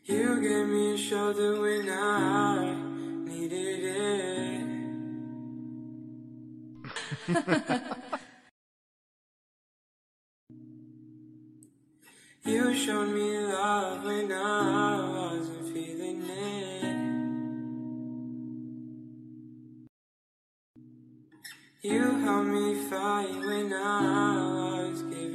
You gave me a shoulder when I needed it. You showed me love when I wasn't feeling it. You helped me fight when I was giving